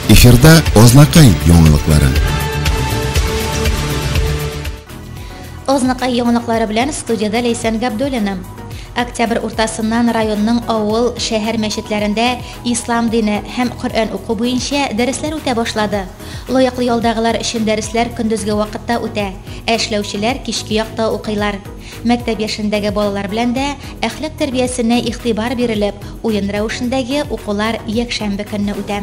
Эфирда Ознакай яңалыклары. Ознакай яңалыклары белән студияда Лейсан Габдуллина. Октябрь уртасыннан районның авыл, шәһәр мәчетләрендә ислам дине һәм Коръән уку буенча дәресләр үтә башлады. Лаяклы ялдагылар өчен дәресләр көндезге вакытта үтә, эшләүчеләр кичке якта укыйлар. Мәктәп яшендәге балалар белән дә әхлак тәрбиясенә игътибар бирелеп, уен рәвешендәге укулар якшәмбе көнне үтә.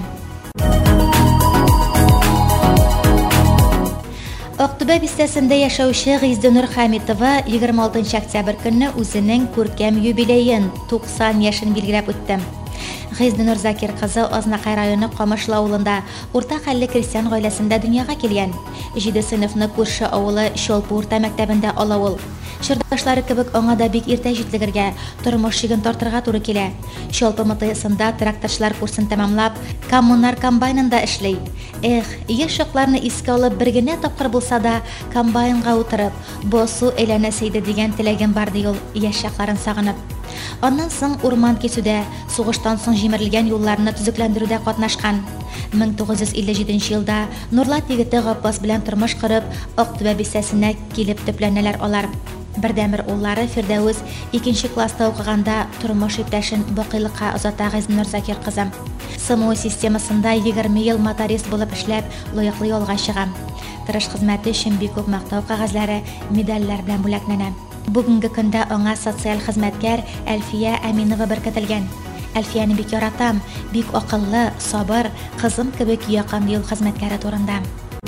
Октябрь бистәсендә яшәүче Гыйздинур Хәмитова 26 октябрь көнне үзенең күркәм юбилеен 90 яшен билгеләп үтте. Гыйздинур Закир кызы Ознакай районы Камышлы авылында урта хәлле крестьян гаиләсендә дөньяга килгән. 7 сыйныфны күрше авылы Чолпы урта мәктәбендә ала ул. Чырдашлары кебек аңа да бик иртә җитлегергә, тормыш чиген тартырга туры килә. Чолпы МТСында тракторчылар курсын тәмамлап, коммунар комбайнында эшли. Яшь чакларны искә алып бер генә тапкыр булса да комбайнга утырып, босу әйләнәсе иде дигән теләгем бар ди ул яшь чакларын сагынып. Аннан соң урман кисүдә, сугыштан соң җимерелгән юлларны төзекләндерүдә катнашкан. 1957 елда Нурлат егете Габбас белән тормыш корып, Октябрь бистәсенә килеп төпләнәләр алар. Бердәмер уллары Фирдәүс 2 класста укыганда тормыш иптәшен бакыйлыкка озата Гыйздинур Закир кызы. СМО системасында 20 ел моторист булып эшләп, лаяклы ялга чыга. Тырыш хезмәте өчен бик күп мактау кагазлары, медальләр белән бүләкләнә. Бүгенге көндә аңа социаль хезмәткәр Әлфия Әминова беркетелгән. Әлфияне бик яратам, бик акыллы, сабыр, кызым кебек якын ел хезмәткәре турында.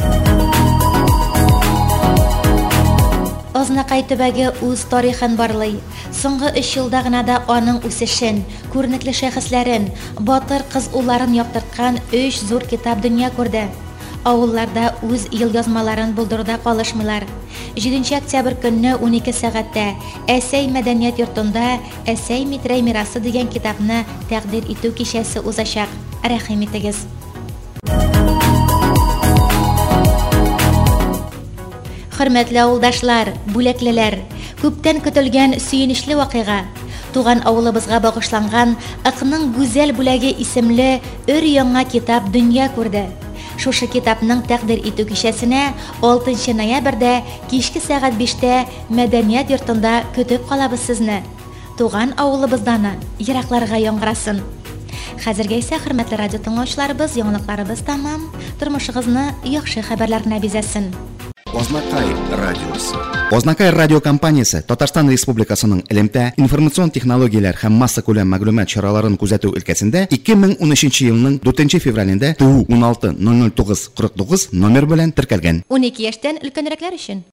Ознакай төбәге үз тарихын барлый. Соңгы 3 елда гына да аның үсешен, күренекле шәхесләрен, батыр кыз улларын яктырткан 3 зур китап дөнья күрде. Авылларда үз ел язмаларын булдыруда калышмыйлар. 7 октябрь көнне 12 сәгатьтә Әсәй мәдәният йортында Әсәй Митрәй мирасы дигән китапны тәкъдир итү кичәсе узачак. Рәхим итегез. Хөрмәтле авылдашлар, бүләклеләр, күптән көтелгән сөенечле вакыйга. Туган авылыбызга багышланган Акның гүзәл бүләге исемле өр-яңа китап дөнья күрде. Шушы китапның тәкъдир итү кичәсенә 6 ноябрьдә кичке сәгать 5тә мәдәният йортында көтеп калабыз сезне. Туган авылыбызданы еракларга яңгырасын. Хәзергә исә хөрмәтле радио тыңлаучыларыбыз, яңалыкларыбыз тәмам, тормышыгызны яхшы хәбәрләренә бизәсен. Ознакай радиосы. Ознакай радио компаниясе Татарстан Республикасының элемтә, информацион технологияләр һәм масса күләм мәгълүмат чараларын күзәтү өлкәсендә 2013 елның 4 февралендә ТУ 16-009-49 номер белән теркәлгән. 12 яшьтән өлкәнрәкләр өчен.